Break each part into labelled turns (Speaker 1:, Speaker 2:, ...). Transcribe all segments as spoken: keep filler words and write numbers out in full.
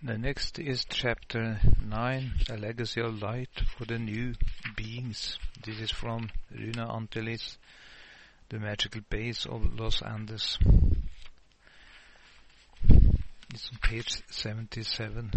Speaker 1: The next is chapter nine, A Legacy of Light for the New Beings. This is from Runa Antelis, The Magical Base of Los Andes. It's on page seventy-seven.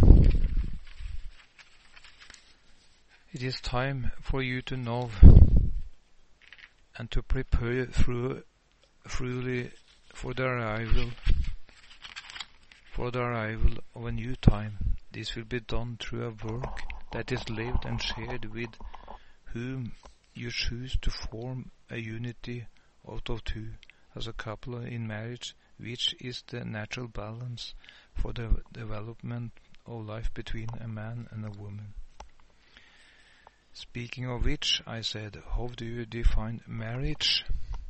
Speaker 1: It is time for you to know and to prepare through, truly for the arrival for the arrival of a new time. This will be done through a work that is lived and shared with whom you choose to form a unity out of two as a couple in marriage, which is the natural balance for the development of life between a man and a woman. Speaking of which, I said, how do you define marriage?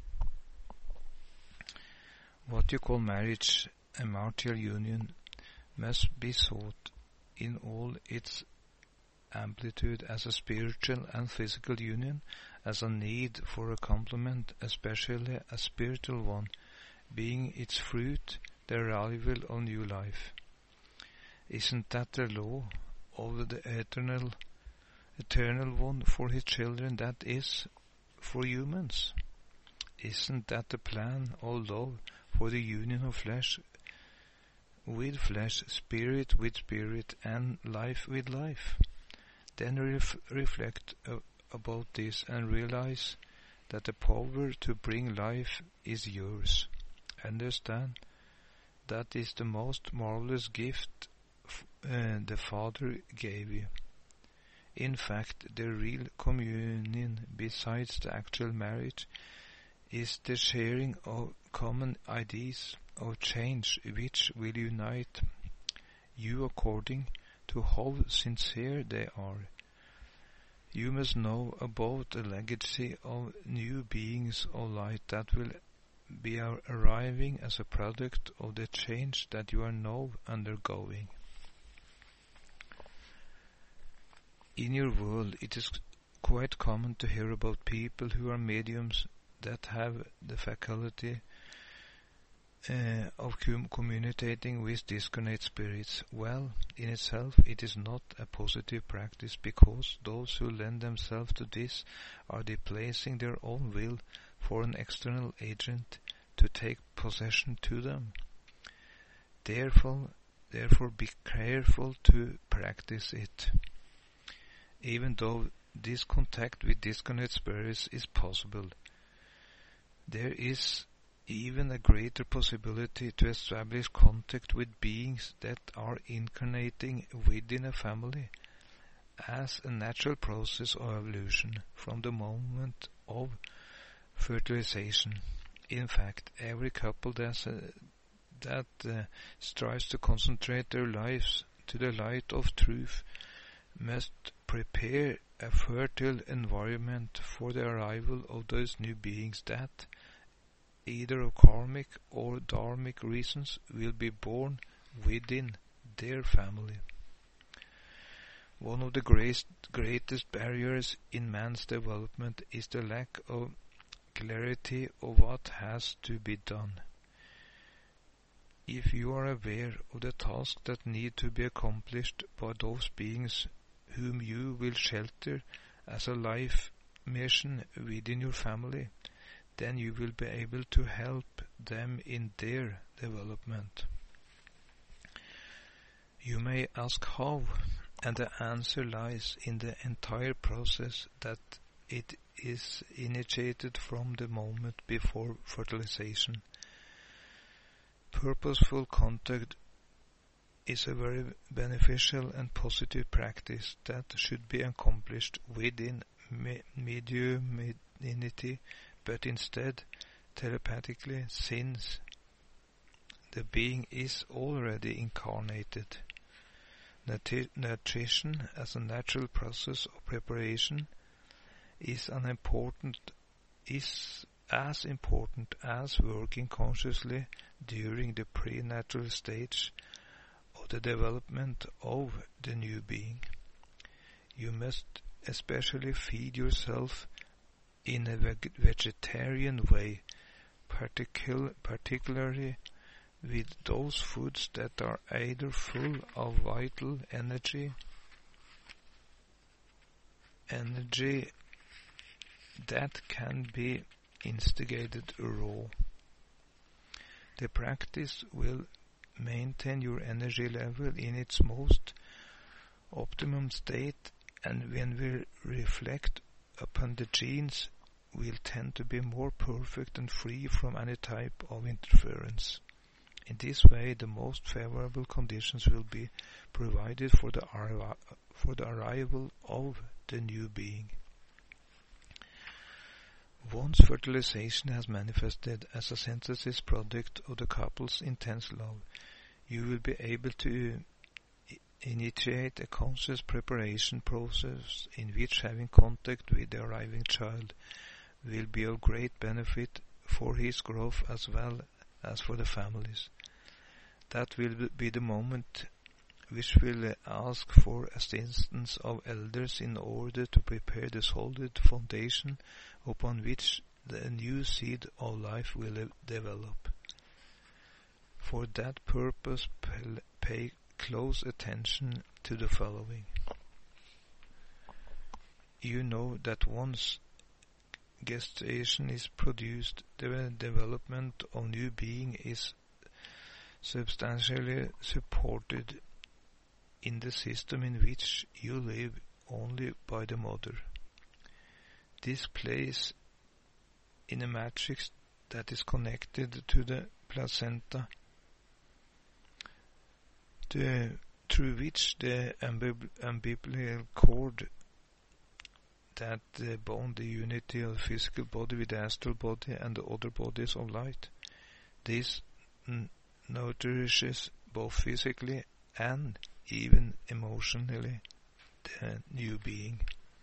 Speaker 1: What you call marriage, a marital union, must be sought in all its amplitude as a spiritual and physical union, as a need for a complement, especially a spiritual one, being its fruit, the arrival of new life. Isn't that the law of the eternal, eternal one for his children, that is, for humans? Isn't that the plan of love for the union of flesh with flesh, spirit with spirit, and life with life? Then ref- reflect uh, about this and realize that the power to bring life is yours. Understand that is the most marvelous gift f- uh, the Father gave you. In fact, the real communion, besides the actual marriage, is the sharing of common ideas of change which will unite you according to how sincere they are. You must know about the legacy of new beings of light that will be arriving as a product of the change that you are now undergoing. In your world, it is quite common to hear about people who are mediums that have the faculty uh, of com- communicating with discarnate spirits. Well, in itself, it is not a positive practice, because those who lend themselves to this are displacing their own will for an external agent to take possession to them. Therefore, therefore, be careful to practice it. Even though this contact with discarnate spirits is possible, there is even a greater possibility to establish contact with beings that are incarnating within a family as a natural process of evolution from the moment of fertilization. In fact, every couple that's, uh, that uh, strives to concentrate their lives to the light of truth must prepare a fertile environment for the arrival of those new beings that, either of karmic or dharmic reasons, will be born within their family. One of the great, greatest barriers in man's development is the lack of clarity of what has to be done. If you are aware of the tasks that need to be accomplished by those beings whom you will shelter as a life mission within your family, then you will be able to help them in their development. You may ask how, and the answer lies in the entire process that it is initiated from the moment before fertilization. Purposeful contact is a very beneficial and positive practice that should be accomplished within me- mediumnity, but instead telepathically, since the being is already incarnated. Nutri- nutrition as a natural process of preparation is an important is as important as working consciously during the prenatal stage of the development of the new being. You must especially feed yourself in a veg- vegetarian way, particular, particularly with those foods that are either full of vital energy, energy that can be instigated raw. The practice will maintain your energy level in its most optimum state, and when we reflect upon the genes, we'll tend to be more perfect and free from any type of interference. In this way, the most favorable conditions will be provided for the, arri- for the arrival of the new being. Once fertilization has manifested as a synthesis product of the couple's intense love, you will be able to initiate a conscious preparation process in which having contact with the arriving child will be of great benefit for his growth as well as for the families. That will be the moment which will ask for assistance of elders in order to prepare the solid foundation upon which the new seed of life will develop. For that purpose, pay close attention to the following. You know that once gestation is produced, the development of new being is substantially supported in the system in which you live only by the mother. This plays in a matrix that is connected to the placenta, the, through which the umbilical cord that uh, bond the unity of the physical body with the astral body and the other bodies of light. This n- nourishes both physically and even emotionally the new being.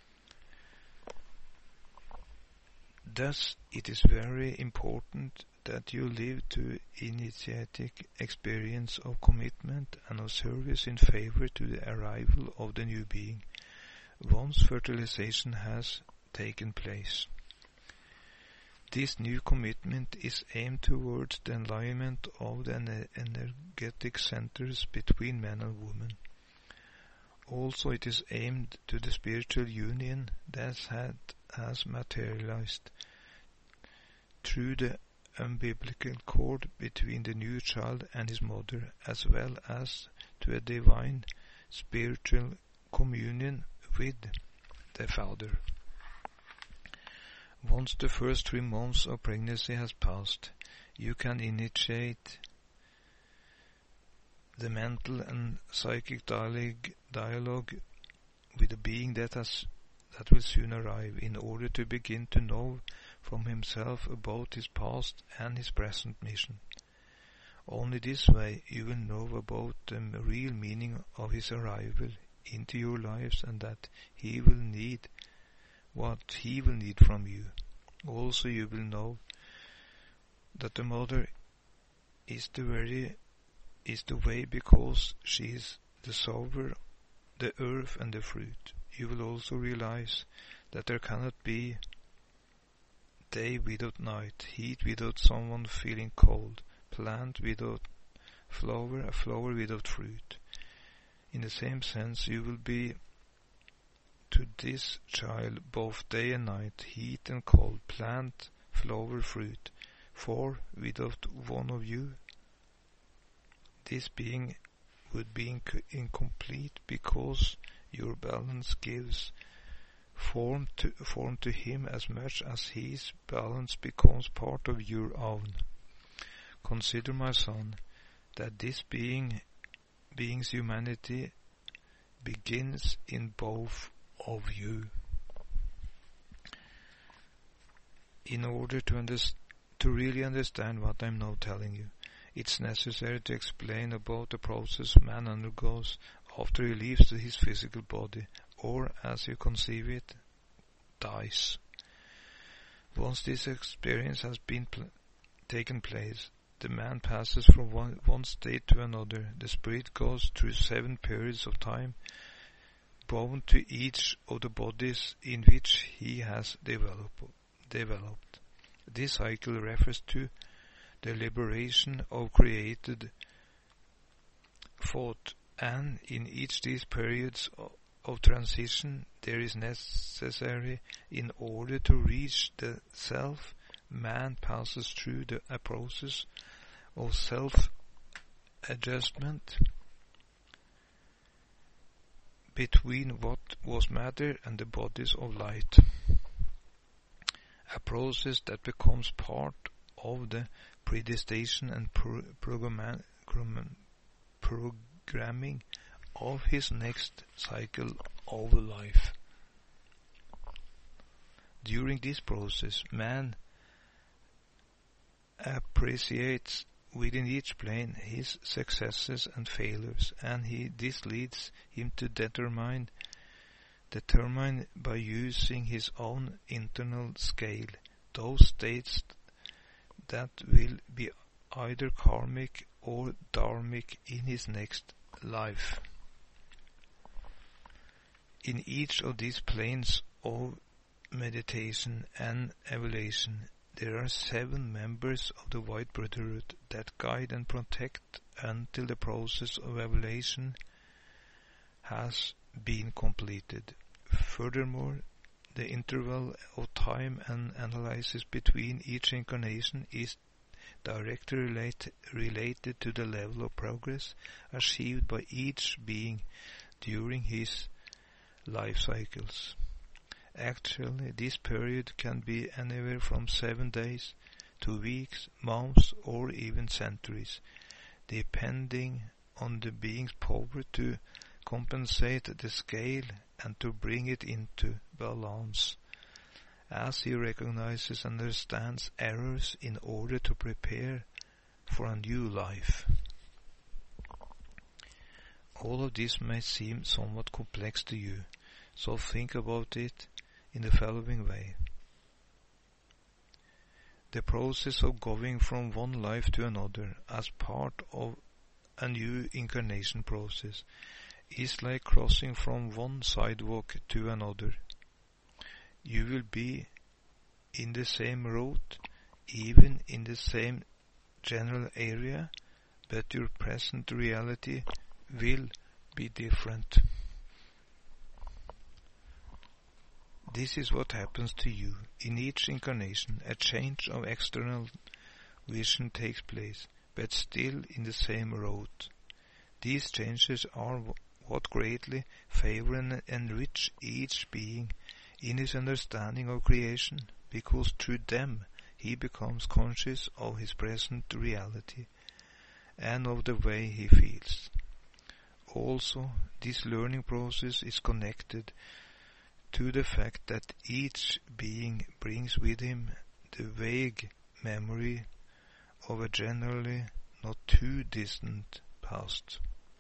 Speaker 1: Thus, it is very important that you live to initiatic experience of commitment and of service in favor to the arrival of the new being, once fertilization has taken place. This new commitment is aimed towards the alignment of the energetic centers between man and woman. Also, it is aimed to the spiritual union that had, has materialized through the umbilical cord between the new child and his mother, as well as to a divine spiritual communion with the father. Once the first three months of pregnancy has passed, you can initiate the mental and psychic dialogue, dialogue with the being that has that will soon arrive, in order to begin to know from himself about his past and his present mission. Only this way you will know about the real meaning of his arrival into your lives, and that he will need what he will need from you. Also you will know that the mother is the very is the way, because she is the sower, the earth and the fruit. You will also realize that there cannot be day without night, heat without someone feeling cold, plant without flower, a flower without fruit. In the same sense, you will be to this child both day and night, heat and cold, plant, flower, fruit. For without one of you, this being would be inc- incomplete, because your balance gives form to, form to him as much as his balance becomes part of your own. Consider, my son, that this being, being's humanity begins in both of you. In order to, underst- to really understand what I'm now telling you, it's necessary to explain about the process man undergoes after he leaves his physical body, or, as you conceive it, dies. Once this experience has been pl- taken place, the man passes from one, one state to another. The spirit goes through seven periods of time, bound to each of the bodies in which he has develop, developed. This cycle refers to the liberation of created thought, and in each these periods of, of transition there is necessary in order to reach the self. Man passes through the, a process of self-adjustment between what was matter and the bodies of light, a process that becomes part of the predestination and pro programma programming of his next cycle of life. During this process, man appreciates within each plane his successes and failures, and he this leads him to determine determine by using his own internal scale those states that will be either karmic or dharmic in his next life. In each of these planes of meditation and evaluation, there are seven members of the White Brotherhood that guide and protect until the process of evaluation has been completed. Furthermore, the interval of time and analysis between each incarnation is directly relate, related to the level of progress achieved by each being during his life cycles. Actually, this period can be anywhere from seven days to weeks, months, or even centuries, depending on the being's power to compensate the scale and to bring it into balance, as he recognizes and understands errors in order to prepare for a new life. All of this may seem somewhat complex to you, so think about it in the following way. The process of going from one life to another as part of a new incarnation process is like crossing from one sidewalk to another. You will be in the same road, even in the same general area, but your present reality will be different. This is what happens to you. In each incarnation, a change of external vision takes place, but still in the same road. These changes are what greatly favor and enrich each being in his understanding of creation, because through them he becomes conscious of his present reality and of the way he feels. Also, this learning process is connected to the fact that each being brings with him the vague memory of a generally not too distant past.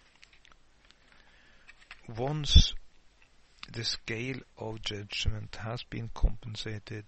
Speaker 1: Once the scale of judgment has been compensated,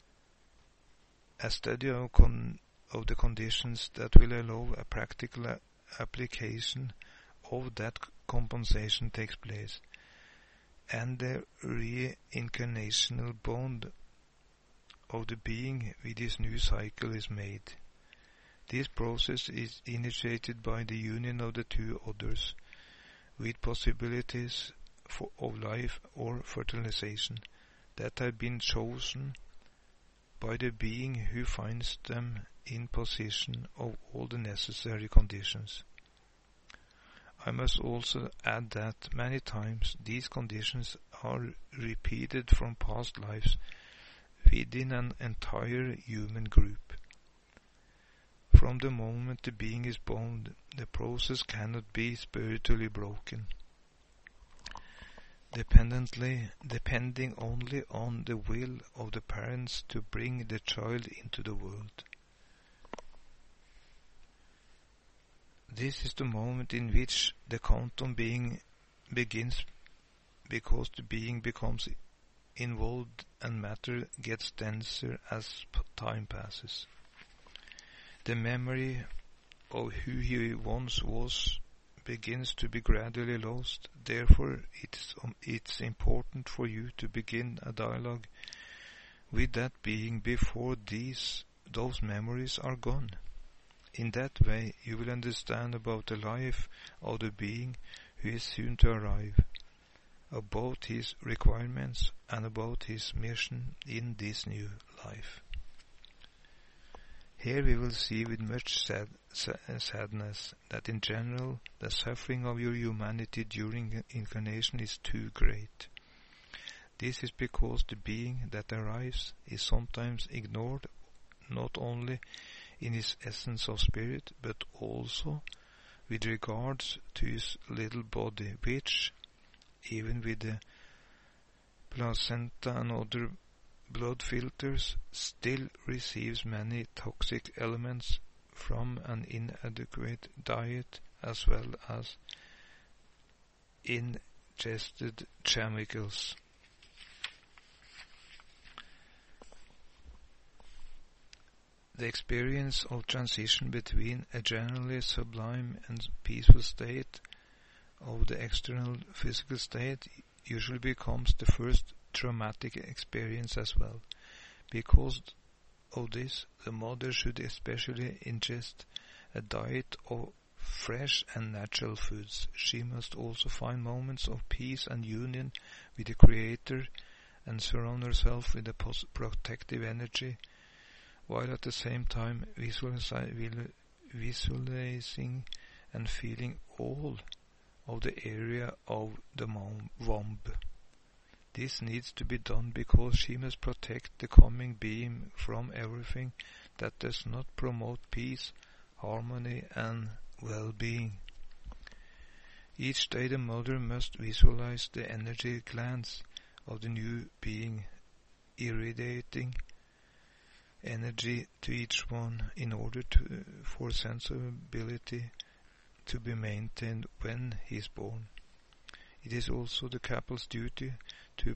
Speaker 1: a study of, con of the conditions that will allow a practical a application of that compensation takes place, and the reincarnational bond of the being with his new cycle is made. This process is initiated by the union of the two others, with possibilities for, of life or fertilization that have been chosen by the being who finds them in possession of all the necessary conditions. I must also add that many times these conditions are repeated from past lives within an entire human group. From the moment the being is born, the process cannot be spiritually broken, dependently, depending only on the will of the parents to bring the child into the world. This is the moment in which the quantum being begins, because the being becomes involved and matter gets denser as time passes. The memory of who he once was begins to be gradually lost. Therefore, it's, um, it's important for you to begin a dialogue with that being before these those memories are gone. In that way, you will understand about the life of the being who is soon to arrive, about his requirements and about his mission in this new life. Here we will see with much sad, sadness that in general the suffering of your humanity during incarnation is too great. This is because the being that arrives is sometimes ignored, not only in his essence of spirit, but also with regards to his little body, which, even with the placenta and other blood filters, still receives many toxic elements from an inadequate diet as well as ingested chemicals. The experience of transition between a generally sublime and peaceful state of the external physical state usually becomes the first traumatic experience as well. Because of this, the mother should especially ingest a diet of fresh and natural foods. She must also find moments of peace and union with the Creator and surround herself with a protective energy, while at the same time visualizing and feeling all of the area of the womb. This needs to be done because she must protect the coming being from everything that does not promote peace, harmony and well-being. Each day the mother must visualize the energy glands of the new being, irradiating energy to each one in order to, for sensibility to be maintained when he is born. It is also the couple's duty to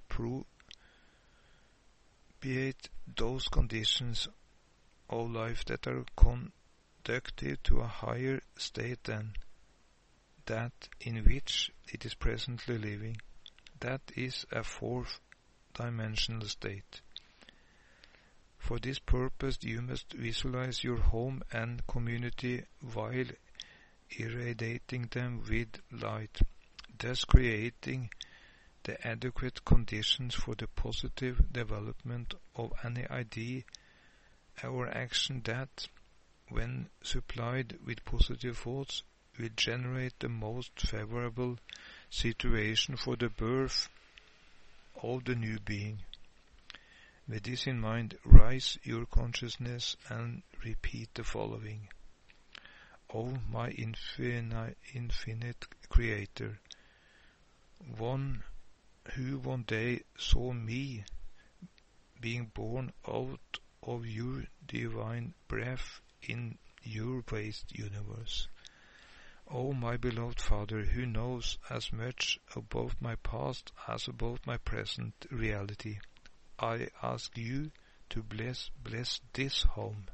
Speaker 1: appropriate those conditions of life that are conducive to a higher state than that in which it is presently living. That is a fourth dimensional state. For this purpose you must visualize your home and community while irradiating them with light, thus creating the adequate conditions for the positive development of any idea or action that, when supplied with positive thoughts, will generate the most favorable situation for the birth of the new being. With this in mind, rise your consciousness and repeat the following. O my infini- infinite Creator, one who one day saw me being born out of your divine breath in your vast universe. O my beloved Father, who knows as much about my past as about my present reality, I ask you to bless, bless this home.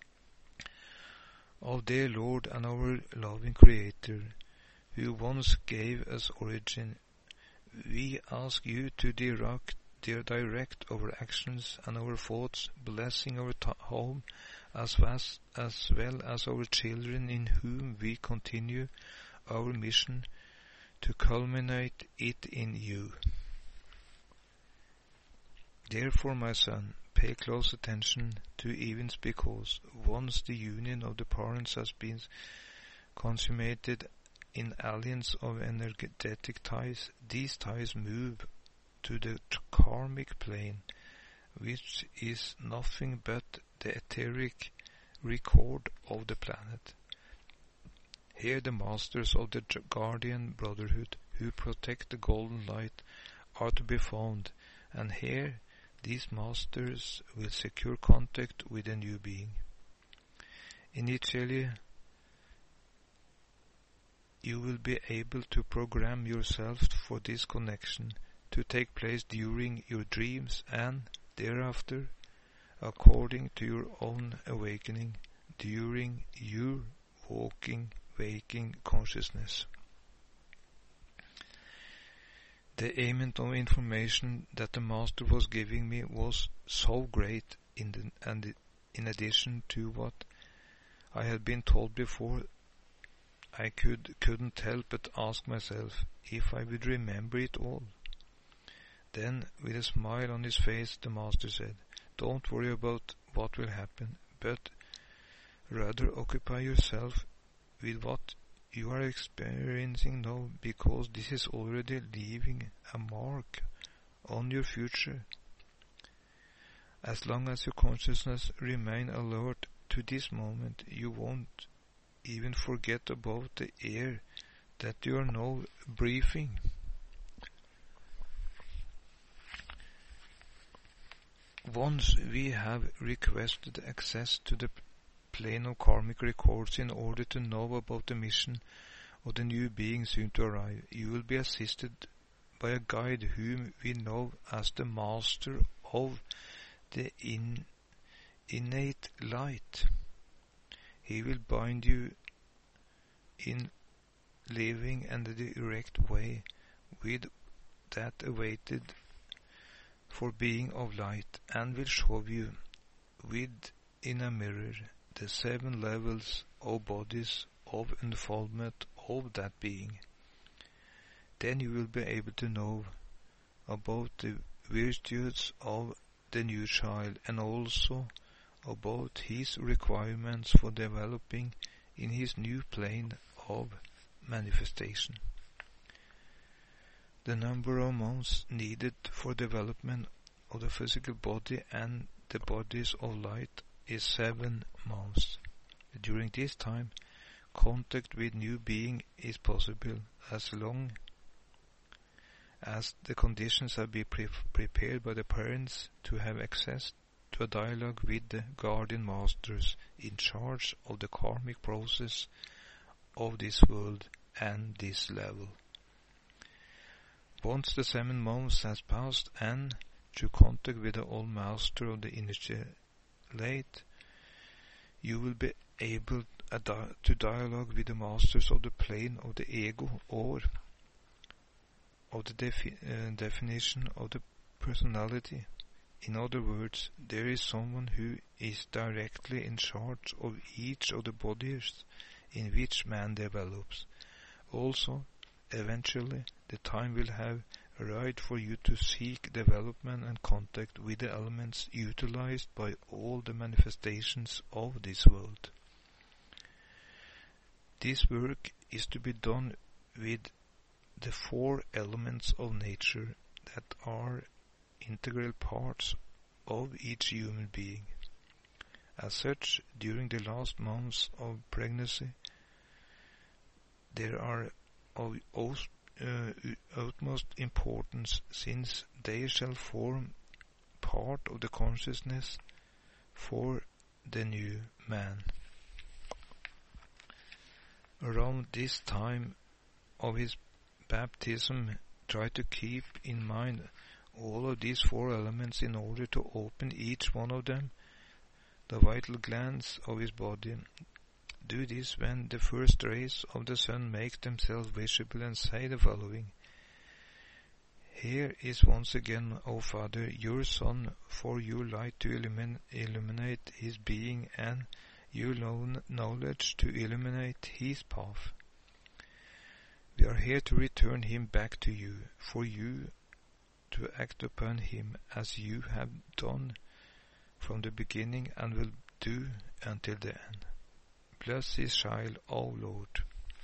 Speaker 1: O dear Lord and our loving Creator, who once gave us origin, we ask you to direct, direct our actions and our thoughts, blessing our t- home as, vast, as well as our children in whom we continue our mission to culminate it in you. Therefore, my son, pay close attention to events because once the union of the parents has been consummated in alliance of energetic ties, these ties move to the karmic plane, which is nothing but the etheric record of the planet. Here the masters of the guardian brotherhood who protect the golden light are to be found, and here these masters will secure contact with a new being. Initially, you will be able to program yourself for this connection to take place during your dreams and thereafter, according to your own awakening, during your walking, waking consciousness. The amount of information that the Master was giving me was so great in, the, and in addition to what I had been told before, I could, couldn't help but ask myself if I would remember it all. Then, with a smile on his face, the master said, "Don't worry about what will happen, but rather occupy yourself with what you are experiencing now, because this is already leaving a mark on your future. As long as your consciousness remains alert to this moment, you won't even forget about the air that you are now breathing." Once we have requested access to the plane of karmic records in order to know about the mission of the new being soon to arrive, you will be assisted by a guide whom we know as the Master of the in, innate light. He will bind you in living and the direct way with that awaited for being of light, and will show you within a mirror the seven levels of bodies of unfoldment of that being. Then you will be able to know about the virtues of the new child, and also about his requirements for developing in his new plane of manifestation. The number of months needed for development of the physical body and the bodies of light is seven months. During this time, contact with new being is possible as long as the conditions have been pre prepared by the parents to have access to a dialogue with the guardian masters in charge of the karmic process of this world and this level. Once the seven months has passed, and through contact with the old master of the initiate, you will be able to dialogue with the masters of the plane of the ego, or of the defi uh, definition of the personality. In other words, there is someone who is directly in charge of each of the bodies in which man develops. Also, eventually, the time will have arrived for you to seek development and contact with the elements utilized by all the manifestations of this world. This work is to be done with the four elements of nature that are integral parts of each human being. As such, during the last months of pregnancy, there are of uh, utmost importance, since they shall form part of the consciousness for the new man. Around this time of his baptism, try to keep in mind all of these four elements in order to open each one of them, the vital glands of his body. Do this when the first rays of the sun make themselves visible, and say the following: "Here is once again, O Father, your Son, for your light to illumin illuminate his being, and your knowledge to illuminate his path. We are here to return him back to you, for you to act upon him as you have done from the beginning and will do until the end. Bless his child, O Lord."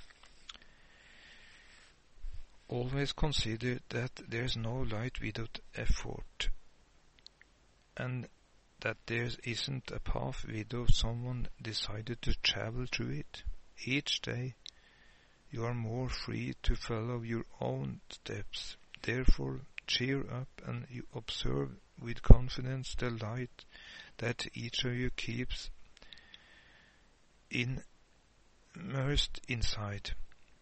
Speaker 1: Always consider that there is no light without effort, and that there isn't a path without someone decided to travel through it. Each day you are more free to follow your own steps. Therefore, cheer up and you observe with confidence the light that each of you keeps in immersed inside.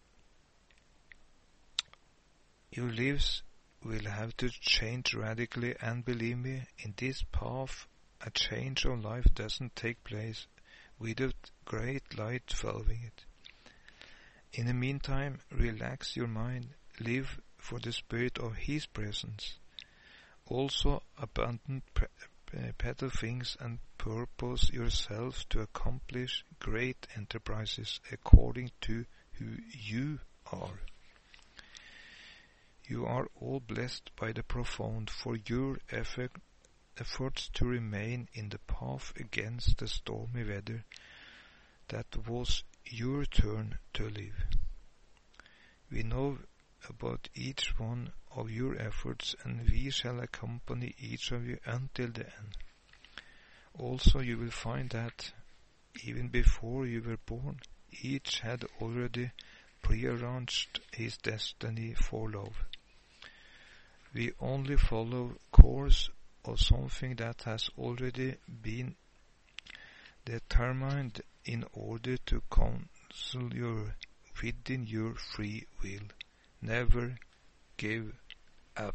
Speaker 1: Your lives will have to change radically, and believe me, in this path a change of life doesn't take place without great light following it. In the meantime, relax your mind, live for the spirit of his presence. Also, abundant uh, peddle things and purpose yourself to accomplish great enterprises according to who you are. You are all blessed by the profound for your effort, efforts to remain in the path against the stormy weather that was your turn to live. We know about each one of your efforts, and we shall accompany each of you until the end. Also you will find that, even before you were born, each had already prearranged his destiny for love. We only follow course of something that has already been determined in order to counsel your within your free will. Never give up.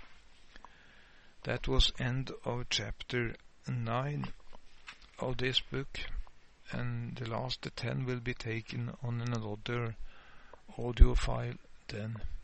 Speaker 1: That was end of chapter nine of this book, and the last ten will be taken on another audio file then.